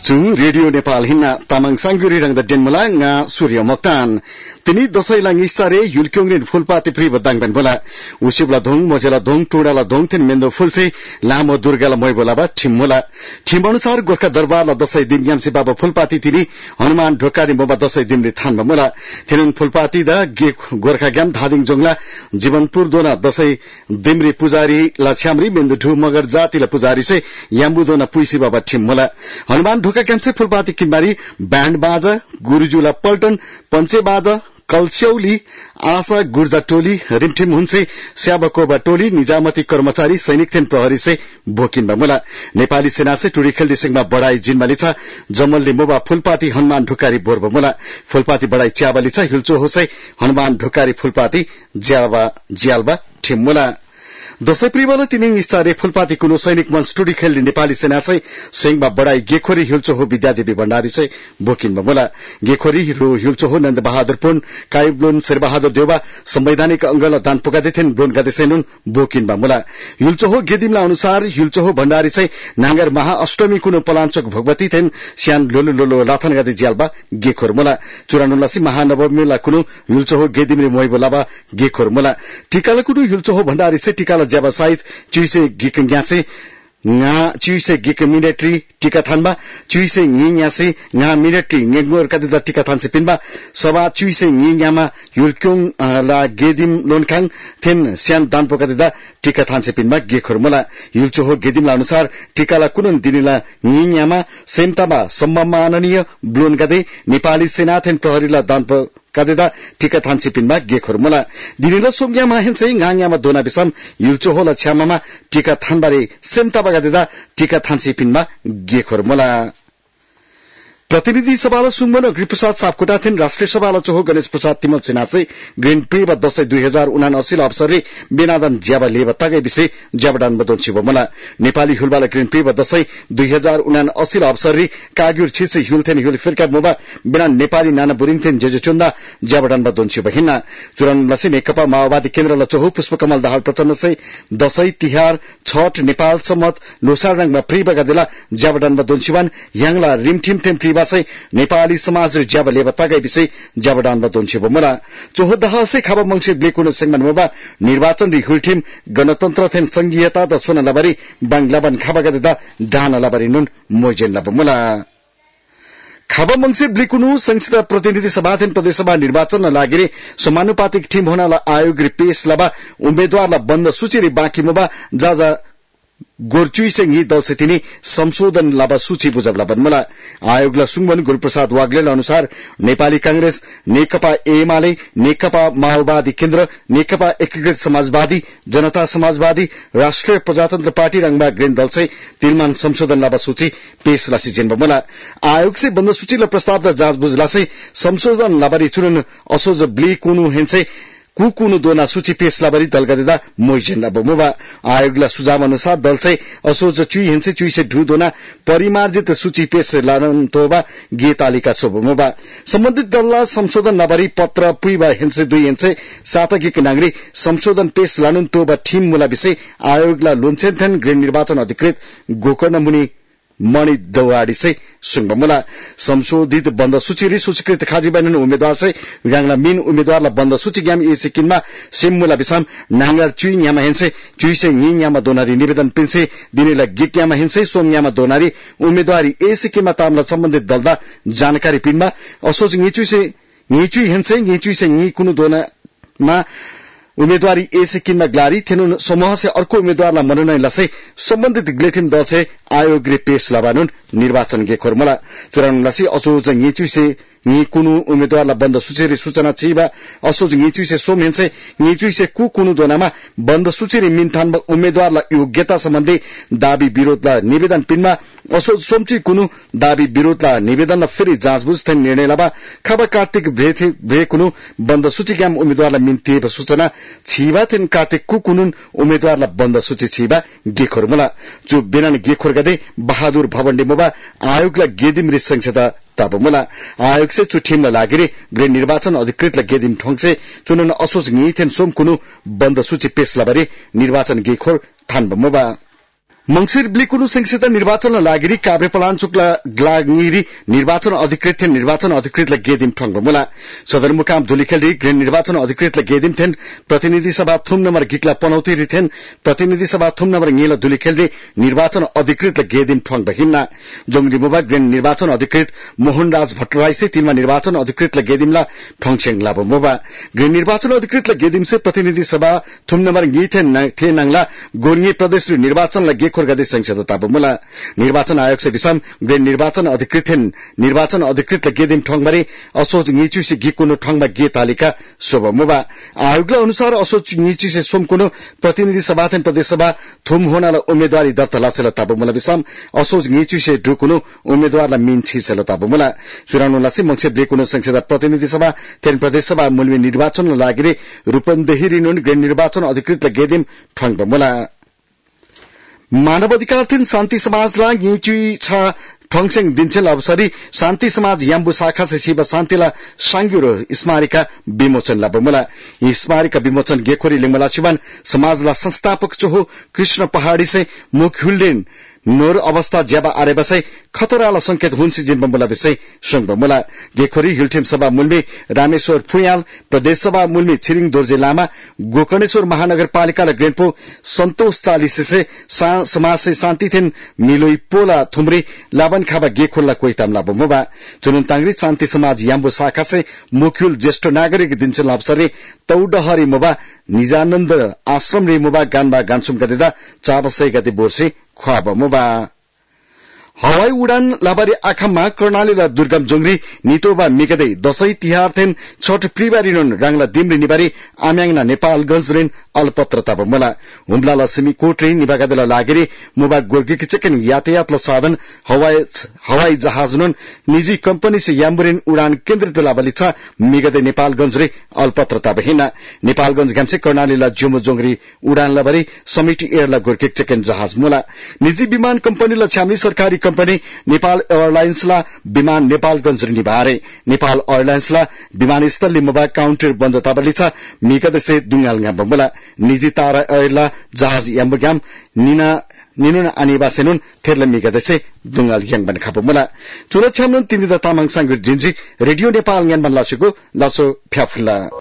Chu Radio Nepal hinna tamang sangguri rang da denmula nga Surya Moktan. Tini dosai lang isare yulkyongrin fulpati pri badang ban bola. Usibla dong mojela dong tudala dong ten mendo fulse lamo durgala moy bola ba timmola. Tim अनुसार गोर्खा दरबारला दसैँ दिन यामसी बाबा फुलपाती तिनी हनुमान ढोकारी मोबा दसैँ दिमले थानमा मोला थेनुन फुलपाती दा गे गोर्खा ग्याम धादिङ जोंगला जीवनपुर दोना दसैँ दिमरी पुजारी लाछ्यामरी मेन्दु ढु मगर जातिला पुजारी से याम्बु दोना पुइसी बाबा ठिम मोला हनुमान ढोका ग्याम से फुलपाती किनबारी बैंड बाजा गुरुजुला पल्टन पंचे बाजा कलस्यौली आशा गुर्जा टोली रिमठिम हुन्से स्याबकोबा टोली निजामती कर्मचारी सैनिक थेन प्रहरी से भोकिन बमुला नेपाली सेना से टुडीखेल दिसिङमा बढाई जिनमालिछ जमलले मोबा फुलपाती हनुमान ढुकारी बोर बमुला फुलपाती बढाई च्याबालिछ हिल्चो होसै हनुमान ढुकारी फुलपाती ज्यालबा ठिम्मुला दसैँ प्रिबल तिनिङ इस्तारे फुलपाती कुनो सैनिक मंच टुडी खेल्ने नेपाली सेना से सिंहमा बढाई गेखोरी हिल्चो हो विद्यादेवी भण्डारी से बोकिन बमुला गेखोरी रो हिल्चो हो नन्द बहादुर पुन काइब्लोन शेरबहादुर देउबा संवैधानिक अंगल दान पुगादे थिन ब्लोन गादे सेनुन बोकिन बमुला हिल्चो हो गेदिमला अनुसार हिल्चो हो भण्डारी से नांगर महा अष्टमी कुनो पलाञ्चोक भगवती थिन स्यान लोलो लोलो लाथन गादे ज्यालबा गेखोर मुला चुरानुलासी महानवमीला कुनो हिल्चो हो गेदिमले मोइबोलाबा गेखोर मुला टिकाला कुनो हिल्चो हो भण्डारी से टिकाला जब साइद चुइसे गिकंग्यासे nga chuise gik military tika thanba chuise nginyase nga military ngengor kadida tika thanse pinba saba chuise nginyama yulkyong la gedim lonkhang then sian danpo kadida tika thanse pinba gekhormala yulcho ho gedim la अनुसार tika la kunun dinila nginyama semtaba सम्माननीय ब्लोन गदे नेपाली सेना then प्रहरी la danpo kadeda tika thanse pinba gekhormala dinila somgyama hense nganyama dona bisam yulcho ho la chhamama tika thanbare semtaba gadeda टिका थान्सी पिनमा गेखोर मोला प्रतिनिधि सभाला सुंगमन अग्रिप्रसाद सापकोटा थिन राष्ट्रिय सभाला चोहो गणेश प्रसाद तिमल सेनासे ग्रीन प्री व दसैँ 2079 अवसरले बेनादन ज्याबा लेबा तगै विषय ज्याबडान बदन छिबो मला नेपाली हुलबाला ग्रीन प्री व दसैँ 2079 अवसरले काग्युर छिसे हुलथेन हुल फिरका मोबा बिना नेपाली नाना बुरिङथेन जेजुचुन्दा ज्याबडान बदन छिबो हिन्ना चुरानुलासी नेकपा माओवादी केन्द्रला चोहो पुष्पकमल दाहाल प्रचण्ड से दसैँ तिहार छठ नेपाल सम्मत लोसार रंगमा प्री बगादेला ज्याबडान बदन छिबान याङला रिमठिम थेन प्री से नेपाली समाज ज्याब लेबा तगै विषय ज्याबडान बदोन्छि बमला चोहो दहाल से खाबा मंगसे ब्लेकुन सेंगमान मोबा निर्वाचन रिहुलटिम गणतन्त्र थेन संघीयता द सोना लबरी बांग्लाबन खाबा गदा दाना लबरी नुन मोजेन लबमला खाबा मंगसे ब्लिकुनु संसद प्रतिनिधि सभा थेन प्रदेश सभा निर्वाचन लागिरे समानुपातिक टिम होनाला आयोग रि पेश लबा उम्मेदवारला बन्द सूची रि बाँकी मोबा जाजा गोरचुई से यी दल से तिनी संशोधन लाबा सूची बुझबला बनमला आयोगला सुंगमन गुरुप्रसाद वाग्लेल अनुसार नेपाली कांग्रेस नेकपा एमाले नेकपा माओवादी केन्द्र नेकपा एकीकृत समाजवादी जनता समाजवादी राष्ट्रिय प्रजातन्त्र पार्टी रंगमा ग्रीन दल से तिलमान संशोधन लाबा सूची पेश लासी जेनबमला आयोग से बन्द सूचीला प्रस्ताव द जाँच बुझला से संशोधन लाबारी चुनन असोज ब्ली कुनु हेन्से कुकुनु दोना सूची पेश लाबरी दल गदेदा मोइजेन बमुबा आयोगला सुझाव अनुसार दल से असोज चुई हेन्से चुई से ढु दोना परिमार्जित सूची पेश लानन तोबा गे तालिका सोबमुबा सम्बन्धित दलला संशोधन लाबरी पत्र पुइबा हेन्से दुई हेन्से सातगिक नागरी संशोधन पेश लानुन तोबा ठिम मुला विषय आयोगला लोन्चेन्थन ग्रीन निर्वाचन अधिकृत गोकर्ण मुनि मणि दौवाडी से सुंगबमुला संशोधित बन्द सूची रि सूचीकृत खाजी बनिनु उम्मेदवार से यांगला मिन उम्मेदवारला बन्द सूची ग्याम ए सिक्किममा सेममुला बिसाम नांगर चुई न्यामा हेन्से चुई से ङि न्यामा दोनारी निवेदन पिन्से दिनेला गिक न्यामा हेन्से सोम न्यामा दोनारी उम्मेदवारी ए सिक्किममा तामला सम्बन्धित दलदा जानकारी पिनमा असोज ङि चुई हेन्से ङि चुई से ङि कुनु दोनामा उम्मेदवारी ए सिक्किममा ग्लारी थेनुन समूह से अर्को उम्मेदवारलाई मनोनयन लसे सम्बन्धित ग्लेटिम दल से आयोग रे पेश लबानुन निर्वाचन गे खोरमला चुरानुन लसी असोज ङिचु से ङि कुनु उम्मेदवारलाई बन्द सूची रे सूचना छिबा असोज ङिचु से सोम हेन्से ङिचु से कुनु दोनामा बन्द सूची रे मिनथान उम्मेदवारलाई योग्यता सम्बन्धी दाबी विरोधलाई निवेदन पिनमा असोज सोमची कुनु दाबी विरोधलाई निवेदन फेरि जाँचबुझ थेन निर्णय लबा खबा कार्तिक भे कुनु बन्द सूची ग्याम उम्मेदवारलाई मिन्थे सूचना छिबा थेन कार्तिक कुनुन उम्मेदवारलाई बन्द सूची छिबा गेखोर मुला जो बेनान गेखोर गदे बहादुर भवन्डे मोबा आयोगलाई गेदिम रि संक्षता तबमुला आयोग से चुठिमला लागिरे ग्रीन निर्वाचन अधिकृतलाई गेदिम ठोंगसे चुनन असोज ङिथेन सोम कुनु बन्द सूची पेश लबरे निर्वाचन गेखोर थानबमुबा मंगिर ब्लिकुनु संक्षिप्त निर्वाचन लागिरी काभ्रे पलाञ्चोकला ग्लागिरी निर्वाचन अधिकृत थेन निर्वाचन अधिकृतले गेदिम ठंगबमुला सदरमुकाम दुलिखेलरी ग्रेन निर्वाचन अधिकृतले गेदिम थेन प्रतिनिधि सभा थुम नम्बर गिक्ला पनौती रिथेन प्रतिनिधि सभा थुम नम्बर ङेला दुलिखेलरी निर्वाचन अधिकृतले गेदिम ठंग बहिमना जोंगरी मुबा ग्रेन निर्वाचन अधिकृत मोहनराज भट्टराई से तिनमा निर्वाचन अधिकृतले गेदिमला ठंगछेङ लाबो मुबा ग्रेन निर्वाचन अधिकृतले गेदिम से प्रतिनिधि सभा थुम नम्बर ङी थेनङला गोर्गे प्रदेश निर्वाचनलाई खोरगदे संसदता बुमला निर्वाचन आयोग से विषम ग्रेन निर्वाचन अधिकृत निर्वाचन अधिकृत गेदिम ठोंगमारे असोज ङिचु से गिकुनो ठोंगमा गे तालिका सोबमुबा आयोगले अनुसार असोज ङिचु से सोमकुनो प्रतिनिधि सभा थेन प्रदेश सभा थुम होनाला उम्मेदवारी दर्ता लासेला ताबुमला विषम असोज ङिचु से ढुकुनो उम्मेदवारला मिन छिसेला ताबुमला चुनाव लासे मंगसे ब्लेकुनो संसद प्रतिनिधि सभा थेन प्रदेश सभा मुलमी निर्वाचन लागिरे रूपन्देही रिनुन ग्रेन निर्वाचन अधिकृत गेदिम ठोंगबमुला मानवाधिकार थिन शान्ति समाजलाई ङिचु छ ठोङसेङ दिन्छेल अवसरी शान्ति समाज याम्बु शाखा से शिव शान्तिला सांग्युरो स्मारिका विमोचन लाबमुला यी स्मारिका विमोचन गेखोरी लिङमला सुबान समाजला संस्थापक चोहो कृष्ण पहाड़ी से मुख्युल्लेन नोर अवस्था ज्याबा आरे बसै खतराला संकेत हुन्सी जिनबमुला विषय संगबमुला गेखोरी हिलठिम सभा मुल्मी रामेश्वर फुयाल प्रदेश सभा मुल्मी छिरिङ दोर्जे लामा गोकर्णेश्वर महानगरपालिका ग्रेनपो सन्तोष 40 से समाज से शान्ति थिन मिलोई पोला थुमरी लाबन खाबा गेखोला कोइताम लाबमुबा जुनुन तांग्री शान्ति समाज याम्बु शाखा से मुख्युल ज्येष्ठ नागरिक दिनचल अवसरे तौडहरी मुबा निजानन्द आश्रम रे मुबा गानबा गान्सुम गदेदा 4 गते बोर्से ख्वाब मुबा हवाई उडान लाबारी आखाममा कर्णालीला दुर्गम जोंग्री नितोबा मिगदै दशैं तिहार थेन छठ प्रिबारिनुन रांगला दिमरी निबारी आम्याङना नेपाल गजरेन अलपत्रता बमला हुम्लाला सिमीकोट रे निबागदला लागिरी मुबा गोर्गी किचकन यातायातला साधन हवाई जहाजनुन निजी कम्पनी से याम्बुरेन उडान केन्द्रित लाबलिछा मिगदै नेपालगंज रे अलपत्रता बहिना नेपालगंज गामसे कर्णालीला जुमो जोंग्री उडान लाबारी समिति एयरला गोर्गी किचकन जहाज मुला निजी विमान कम्पनीला छ्यामली सरकारी कंपनी नेपाल एयरलाइन्सला विमान नेपालगंज निभारे नेपाल एयरलाइन्सला विमानस्थल मुबा काउन्टर बन्द ताबलिछा मिगदसे दुंगाल बमला निजी तारा एयरला जहाज यम्बगाम निनुन आनिबासेनुन थेरला मिगदसे दुंगाल यंगबन खाबमला चुलछामनुन तिनिदा तामाङ सांगुर जिन्जी रेडियो नेपाल ङानबन लासेको लासो फ्याफुला